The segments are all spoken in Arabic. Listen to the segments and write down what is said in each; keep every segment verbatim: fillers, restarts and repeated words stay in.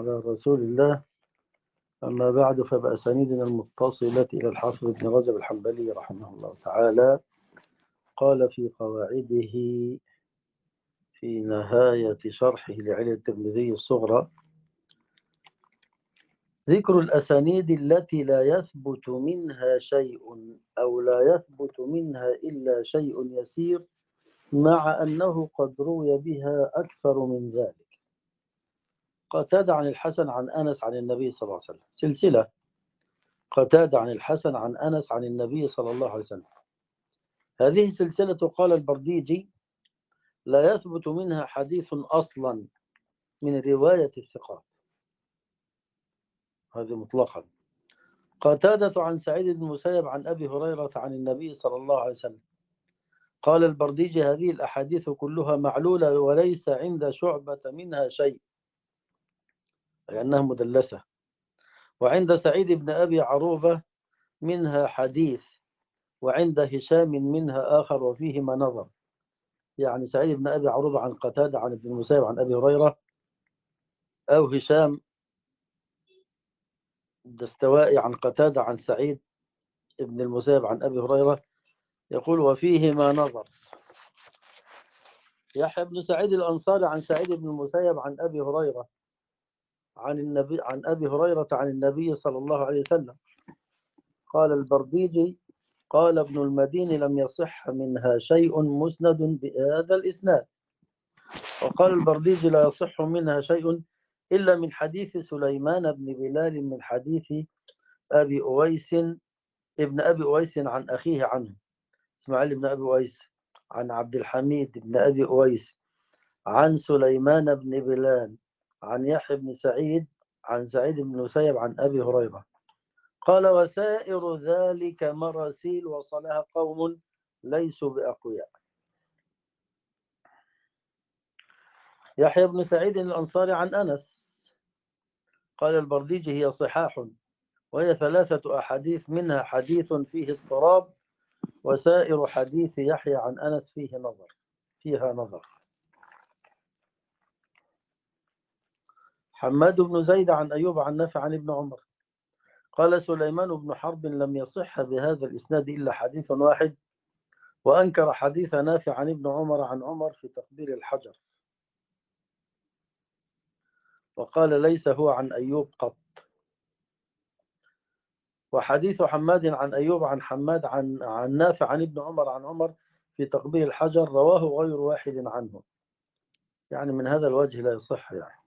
على رسول الله. أما بعد، فبأسانيدنا المتصلة إلى الحافظ ابن رجب الحنبلي رحمه الله تعالى قال في قواعده في نهاية شرحه لعلة الترمذي الصغرى: ذكر الأسانيد التي لا يثبت منها شيء أو لا يثبت منها إلا شيء يسير، مع أنه قد روي بها أكثر من ذلك. قتادة عن الحسن عن أنس عن النبي صلى الله عليه وسلم، سلسلة قتادة عن الحسن عن أنس عن النبي صلى الله عليه وسلم. هذه سلسلة قال البرديجي لا يثبت منها حديث أصلا من رواية الثقات، هذه مطلقا. قتادة عن سعيد بن المسيب عن أبي هريرة عن النبي صلى الله عليه وسلم. قال البرديجي هذه الأحاديث كلها معلولة وليس عند شعبة منها شيء، لأنها مدلسة. وعند سعيد بن أبي عروبة منها حديث، وعند هشام منها آخر وفيهما نظر. يعني سعيد بن أبي عروبة عن قتادة عن ابن المسيب عن أبي هريرة، أو هشام الدستوائي عن قتادة عن سعيد بن المسيب عن أبي هريرة، يقول وفيهما نظر. يحيى بن سعيد الأنصاري عن سعيد بن المسيب عن أبي هريرة عن النبي عن أبي هريرة عن النبي صلى الله عليه وسلم. قال البرديجي قال ابن المديني لم يصح منها شيء مسند بهذا الإسناد. وقال البرديجي لا يصح منها شيء إلا من حديث سليمان بن بلال من حديث أبي أويس ابن أبي أويس عن أخيه عنه، إسماعيل بن أبي أويس عن عبد الحميد بن أبي أويس عن سليمان بن بلال عن يحيى بن سعيد عن سعيد بن المسيب عن أبي هريرة. قال وسائر ذلك مراسيل وصلها قوم ليسوا بأقوياء. يحيى بن سعيد الأنصاري عن أنس قال البرديجي هي صحاح، وهي ثلاثة أحاديث منها حديث فيه اضطراب، وسائر حديث يحيى عن أنس فيه نظر فيها نظر. حماد بن زيد عن أيوب عن نافع عن ابن عمر قال سليمان بن حرب لم يصح بهذا الإسناد إلا حديث واحد، وأنكر حديث نافع عن ابن عمر عن عمر في تقبيل الحجر، وقال ليس هو عن أيوب قط. وحديث حماد عن أيوب عن حماد عن عن نافع عن ابن عمر عن عمر في تقبيل الحجر رواه غير واحد عنه، يعني من هذا الوجه لا يصح يعني.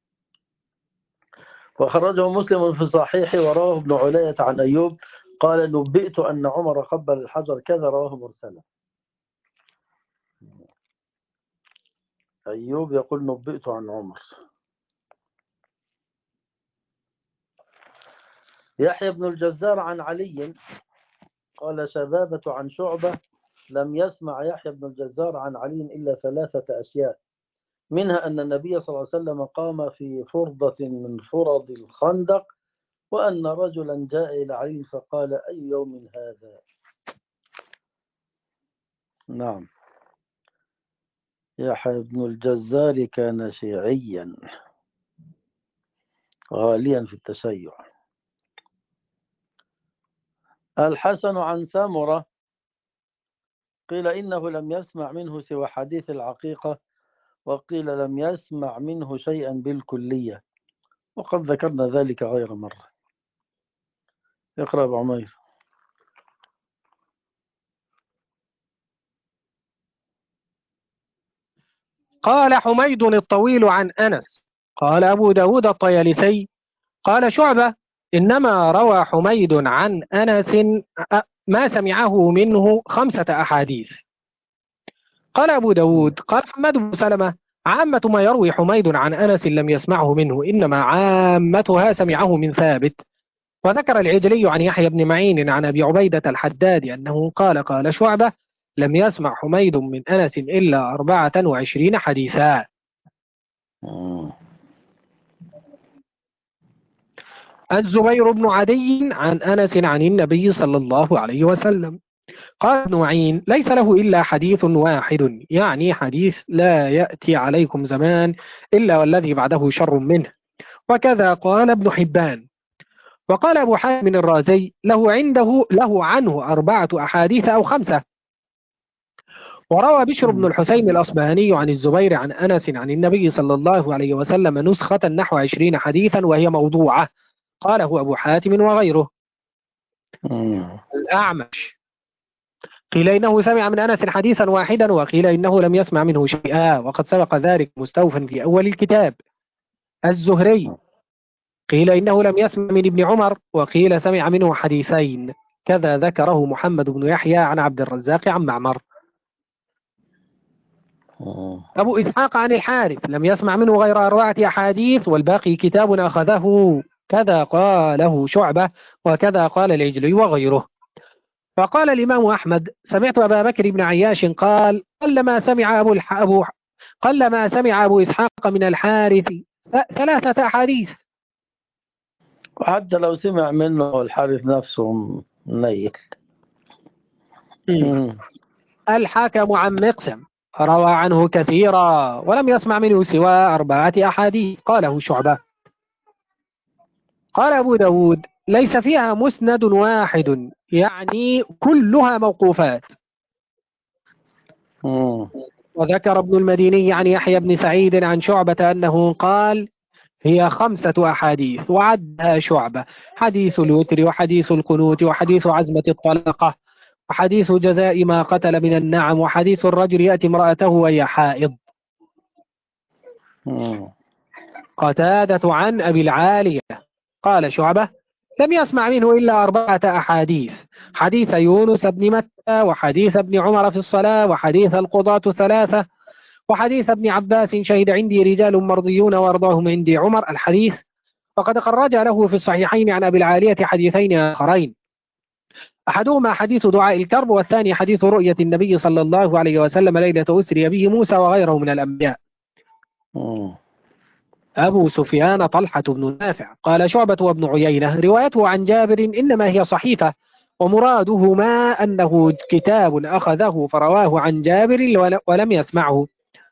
وخرجه مسلم في صحيحه ورواه ابن علية عن أيوب قال نبئت أن عمر قبل الحجر كذا، رواه مرسلا. أيوب يقول نبئت عن عمر. يحيى بن الجزار عن علي قال شبابة عن شعبة لم يسمع يحيى بن الجزار عن علي إلا ثلاثة أشياء، منها أن النبي صلى الله عليه وسلم قام في فرضة من فرض الخندق، وأن رجلا جاء إلى علي فقال أي يوم هذا. نعم، يحيى بن الجزار كان شيعيا غاليا في التشيع. الحسن عن سامرة قيل إنه لم يسمع منه سوى حديث العقيقة، وقيل لم يسمع منه شيئا بالكلية، وقد ذكرنا ذلك غير مرة. اقرأ أبو عمير. قال حميد الطويل عن أنس قال أبو داود الطيالسي قال شعبة إنما روى حميد عن أنس ما سمعه منه خمسة أحاديث. قال أبو داود قال حماد بن سلمة عامة ما يروي حميد عن أنس لم يسمعه منه، إنما عامتها سمعه من ثابت. وذكر العجلي عن يحيى بن معين عن أبي عبيدة الحداد أنه قال قال شعبة لم يسمع حميد من أنس إلا أربعة وعشرين حديثا. الزبير بن عدي عن أنس عن النبي صلى الله عليه وسلم قال ابن معين ليس له إلا حديث واحد، يعني حديث لا يأتي عليكم زمان إلا والذي بعده شر منه، وكذا قال ابن حبان. وقال أبو حاتم الرازي له عنده له عنه أربعة أحاديث أو خمسة. وروى بشر بن الحسين الأصبهاني عن الزبير عن أنس عن النبي صلى الله عليه وسلم نسخة نحو عشرين حديثا وهي موضوعة، قاله أبو حاتم وغيره. الأعمش قيل إنه سمع من أنس حديثا واحدا، وقيل إنه لم يسمع منه شيئا، وقد سبق ذلك مستوفا في أول الكتاب. الزهري قيل إنه لم يسمع من ابن عمر، وقيل سمع منه حديثين، كذا ذكره محمد بن يحيى عن عبد الرزاق عن معمر. أبو إسحاق عن الحارث لم يسمع منه غير أربعة أحاديث والباقي كتاب أخذه، كذا قاله شعبة، وكذا قال العجلي وغيره. وقال الإمام أحمد سمعت أبا بكر بن عياش قال قلما سمع أبو, الح... أبو... قلما سمع أبو إسحاق من الحارث ثلاثة أحاديث. وحتى لو سمع منه الحارث نفسه ميت. الحاكم عن مقسم روى عنه كثيرا ولم يسمع منه سوى أربعة أحاديث، قاله شعبة. قال أبو داود ليس فيها مسند واحد، يعني كلها موقوفات. مم. وذكر ابن المديني عن يحيى بن سعيد عن شعبة أنه قال هي خمسة أحاديث، وعدها شعبة: حديث الوتر، وحديث القنوت، وحديث عزمة الطلاقة، وحديث جزاء ما قتل من النعم، وحديث الرجل يأتي امرأته وهي حائض. مم. قتادة عن أبي العالية قال شعبة لم يسمع منه إلا أربعة أحاديث: حديث يونس بن متى، وحديث ابن عمر في الصلاة، وحديث القضاة ثلاثة، وحديث ابن عباس شهد عندي رجال مرضيون وأرضاهم عندي عمر الحديث. وقد خرج له في الصحيحين عن أبي العالية حديثين آخرين، أحدهما حديث دعاء الكرب، والثاني حديث رؤية النبي صلى الله عليه وسلم ليلة أسري به موسى وغيره من الأنبياء. مم. أبو سفيان طلحة بن نافع قال شعبة وابن عيينة روايته عن جابر إنما هي صحيفة، ومرادهما أنه كتاب أخذه فرواه عن جابر ولم يسمعه.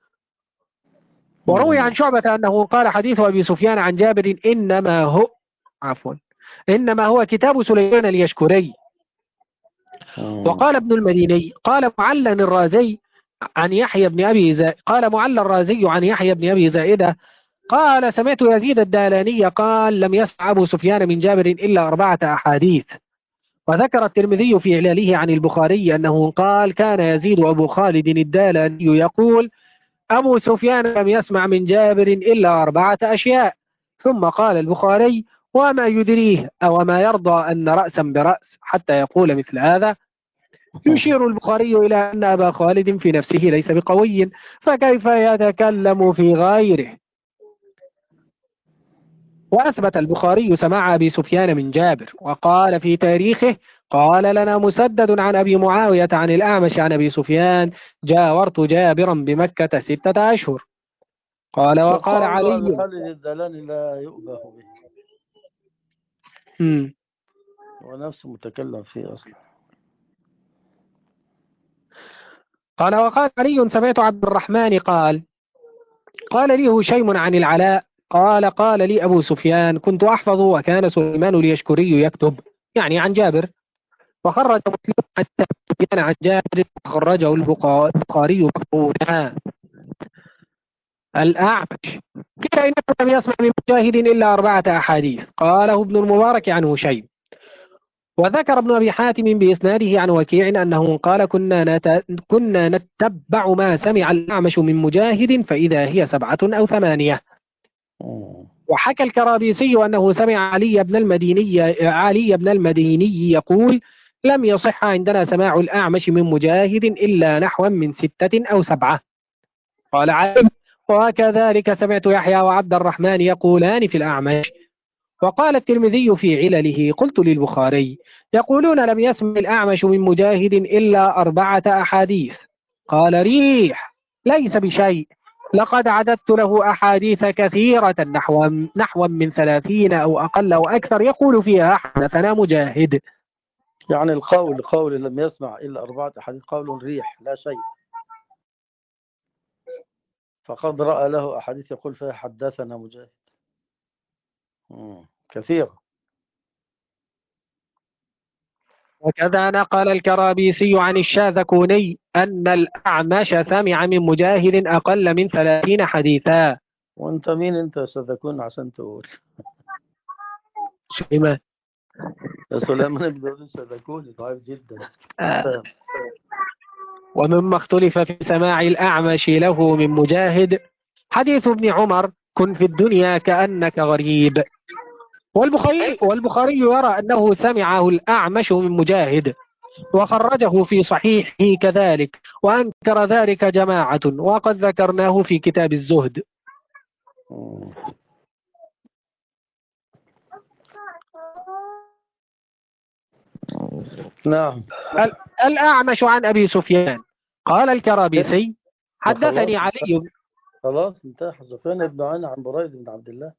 وروي عن شعبة أنه قال حديث أبي سفيان عن جابر إنما هو عفوا إنما هو كتاب سليمان اليشكري. وقال ابن المديني قال معلّ الرازي عن يحيى بن أبي زائدة قال معلّ الرازي عن يحيى بن أبي زائدة قال سمعت يزيد الدالاني قال لم يسمع أبو سفيان من جابر إلا أربعة أحاديث. وذكر الترمذي في إعلاله عن البخاري أنه قال كان يزيد أبو خالد الدالاني يقول أبو سفيان لم يسمع من جابر إلا أربعة أشياء. ثم قال البخاري وما يدريه أو ما يرضى أن رأسا برأس حتى يقول مثل هذا. يشير البخاري إلى أن أبا خالد في نفسه ليس بقوي، فكيف يتكلم في غيره. وأثبت البخاري سماع أبي سفيان من جابر، وقال في تاريخه قال لنا مسدد عن أبي معاوية عن الأعمش عن أبي سفيان جاورت جابرا بمكة ستة أشهر. قال وقال علي أبي خالد الدلاني لا يؤبه به. مم. هو نفسه متكلم فيه أصلا. قال وقال علي سمعت عبد الرحمن قال قال لي هشيم عن العلاء قال قال لي أبو سفيان كنت أحفظ وكان سليمان اليشكري يكتب، يعني عن جابر. وخرج مسلم حتى سفيان عن جابر خرجه البخاري مقرونا. الأعمش قيل إنه لم يسمع من مجاهد إلا أربعة أحاديث، قاله ابن المبارك عن هشيم. وذكر ابن أبي حاتم بإسناده عن وكيع أنه قال كنا, نت... كنا نتبع ما سمع الأعمش من مجاهد فإذا هي سبعة أو ثمانية. وحكى الكرابيسي أنه سمع علي بن المديني علي بن المديني يقول لم يصح عندنا سماع الأعمش من مجاهد إلا نحو من ستة أو سبعة. قال علي وكذلك سمعت يحيى وعبد الرحمن يقولان في الأعمش. وقال الترمذي في علله قلت للبخاري يقولون لم يسمع الأعمش من مجاهد إلا أربعة أحاديث. قال ريح ليس بشيء، لقد عددت له أحاديث كثيرة نحو نحو من ثلاثين أو أقل أو أكثر يقول فيها حدثنا مجاهد. يعني القول قول لم يسمع إلا أربعة أحاديث قول ريح لا شيء، فقد رأى له أحاديث يقول فيها حدثنا مجاهد. مم. كثيرة. وكذا نقل الكرابيسي عن الشاذكوني أن الأعمش سمع من مجاهد أقل من ثلاثين حديثا. وانت مين انت ستكون عشان تقول؟ سليمان. يا سليمان بن داود الشاذكوني ضعيف جدا. آه. ومما اختلف في سماع الأعمش له من مجاهد حديث ابن عمر: كن في الدنيا كأنك غريب. والبخاري والبخاري يرى أنه سمعه الأعمش من مجاهد، وخرجه في صحيحه كذلك، وأنكر ذلك جماعة، وقد ذكرناه في كتاب الزهد. مم. نعم. الأعمش عن أبي سفيان قال الكرابيسي: حدثني علي. خلاص انتهى. سفيان بن عيينة عن بريد بن عبد الله.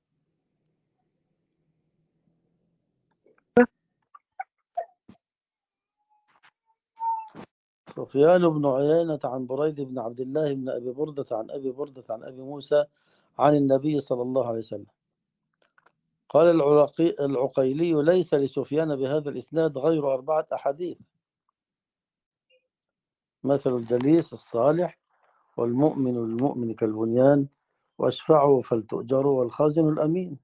سفيان بن عيينة عن بريد بن عبد الله بن أبي بردة عن أبي بردة عن أبي موسى عن النبي صلى الله عليه وسلم قال: العراقي العقيلي ليس لسفيان بهذا الإسناد غير أربعة أحاديث: مثل الجليس الصالح، والمؤمن المؤمن كالبنيان، واشفعوا فلتؤجروا، والخازن الأمين.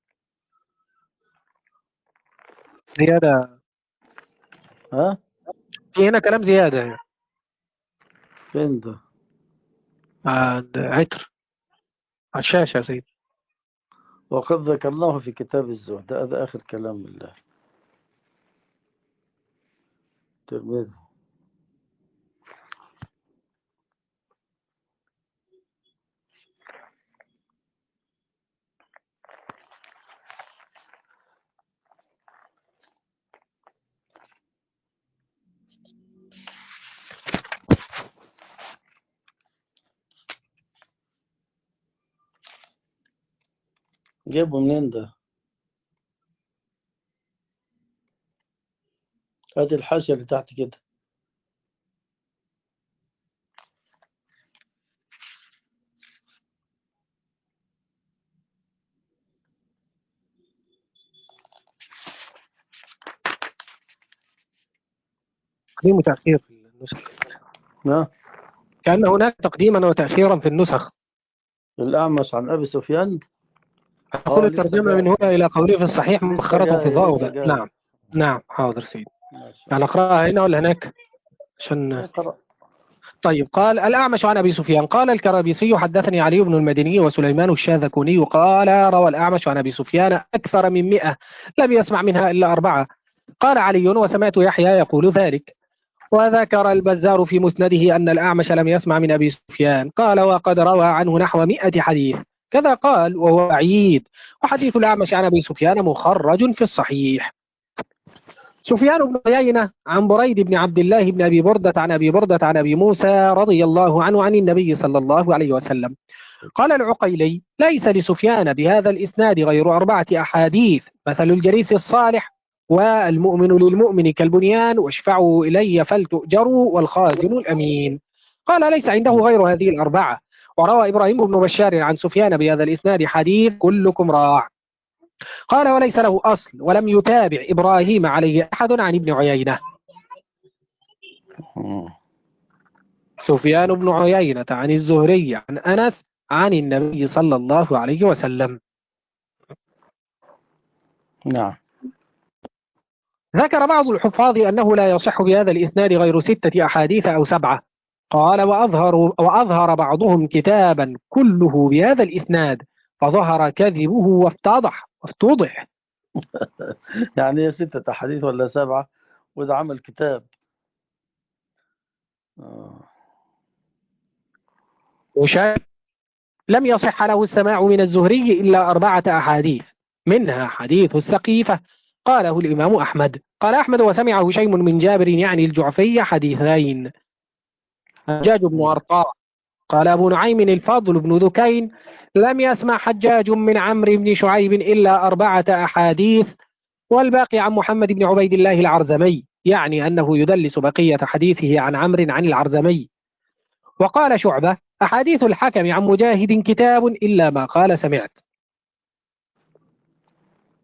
زيادة. ها؟ في هنا كلام زيادة. فين ده؟ عند عطر على الشاشة يا سيدي. وقد ذكرناه في كتاب الزهد. هذا آخر كلام الله. ترمذي. جايبه منين ده؟ هذه الحاشية اللي تحت كده. تقديم وتأخير في النسخ. ها؟ كأن هناك تقديما وتأخيرا في النسخ. الأعمش عن أبي سفيان. أقول اه لسه الترجمة من جاي. هنا إلى قوله في الصحيح لسه مؤخرة في جاي لسه ضوء. جاي. نعم نعم حاضر سيدي. ماشي. أنا أقرأها هنا ولا هناك عشان. اقرأ. طيب. قال الأعمش عن أبي سفيان قال الكرابيسي: حدثني علي بن المديني وسليمان الشاذكوني قال روى الأعمش عن أبي سفيان أكثر من مئة لم يسمع منها إلا أربعة. قال علي: وسمعت يحيى يقول ذلك. وذكر البزار في مسنده أن الأعمش لم يسمع من أبي سفيان. قال: وقد روى عنه نحو مئة حديث. كذا قال وهو بعيد. وحديث الأعمش عن أبي سفيان مخرج في الصحيح. سفيان بن عيينة عن بريد بن عبد الله بن أبي بردة عن أبي بردة عن أبي موسى رضي الله عنه عن النبي صلى الله عليه وسلم قال العقيلي: ليس لسفيان بهذا الإسناد غير أربعة أحاديث: مثل الجليس الصالح، والمؤمن للمؤمن كالبنيان، واشفعوا إلي فلتؤجروا، والخازن الأمين. قال: ليس عنده غير هذه الأربعة. وروى إبراهيم بن بشار عن سفيان بهذا الإسناد حديث: كلكم راع. قال: وليس له أصل، ولم يتابع إبراهيم عليه أحد عن ابن عيينة. سفيان بن عيينة عن الزهري عن أنس عن النبي صلى الله عليه وسلم. نعم. ذكر بعض الحفاظ أنه لا يصح بهذا الإسناد غير ستة أحاديث أو سبعة. قال: وأظهر, وأظهر بعضهم كتابا كله بهذا الإسناد، فظهر كذبه وافتضح وافتضح. يعني هي ستة أحاديث ولا سبعة؟ وده عمل كتاب. آه. وشاهد لم يصح له السماع من الزهري إلا أربعة أحاديث، منها حديث السقيفة قاله الإمام أحمد. قال أحمد: وسمعه هشيم من جابر يعني الجعفي حديثين. حجاج بن أرطاء قال أبو نعيم الفضل بن ذكين: لم يسمع حجاج من عمرو بن شعيب إلا أربعة أحاديث، والباقي عن محمد بن عبيد الله العرزمي، يعني أنه يدلس بقية حديثه عن عمرو عن العرزمي. وقال شعبة: أحاديث الحكم عن مجاهد كتاب إلا ما قال سمعت.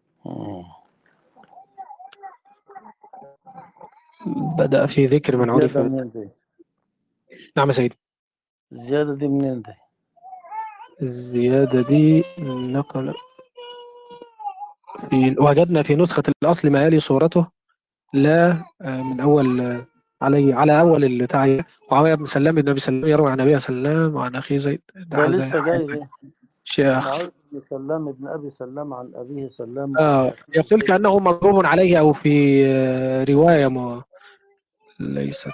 بدأ في ذكر من عرف. زيادة منين دي؟ نعم يا سيدي. الزيادة دي منين دي؟ الزيادة دي نقل في وجدنا في نسخة الأصل ما يلي صورته لا آه، من أول آه، علي على أول التعيين. معاوية بن سلام بن أبي سلام يروي عن النبي صلى الله عليه وسلم وعن أخيه زيد. ده ده هذا لسه جاي ده. شيء آخر. معاذ بن سلام ابن أبي سلام عن أبيه سلام عن آه أخيه يقول زيد. كأنه مضروب عليه أو في آه، رواية ما ليست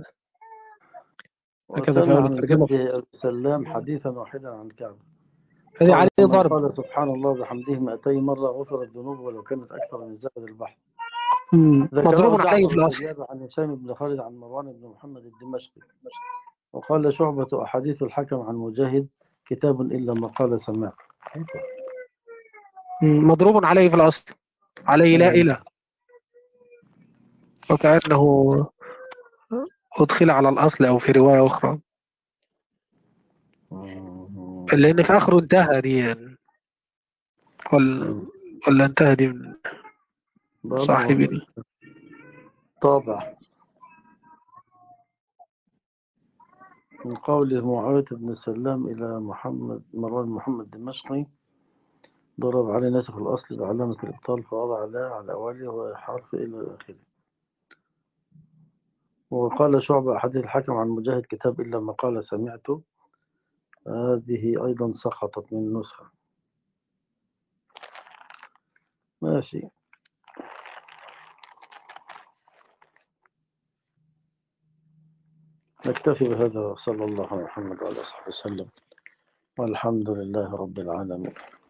هكذا في وسمع أول من الترجمة. جده أبي سلام حديثا واحدا عن كعب. هذه قال عليه من ضرب. قال سبحان الله بحمده مئتي مرة غفرت ذنوبه ولو كانت أكثر من زبد البحر. مم. ذكره مضروب عليه جعفر في بن الأصل. زياد عن هشام بن خالد عن مروان بن محمد الدمشقي. وقال شعبة أحاديث الحكم عن مجاهد كتاب إلا ما قال سمعت. مم. مضروب عليه في الأصل. عليه لا مم. إله وكأنه أدخل على الأصل أو في رواية أخرى مم. لأن في آخره انتهى دي يعني. ولا, مم. ولا انتهى دي من برضه صاحبي. طابع من قوله معاوية بن سلام إلى محمد مروان محمد الدمشقي ضرب عليه ناسخ الأصل بعلامة الإبطال فوضع لا على أوله وحرف إلى آخره. وقال شعبة أحد الحكم عن مجاهد كتاب إلا ما قال سمعت. هذه أيضا سقطت من نسخة. ماشي. نكتفي بهذا وصلى الله على محمد وعلى آله وصحبه وسلم والحمد لله رب العالمين.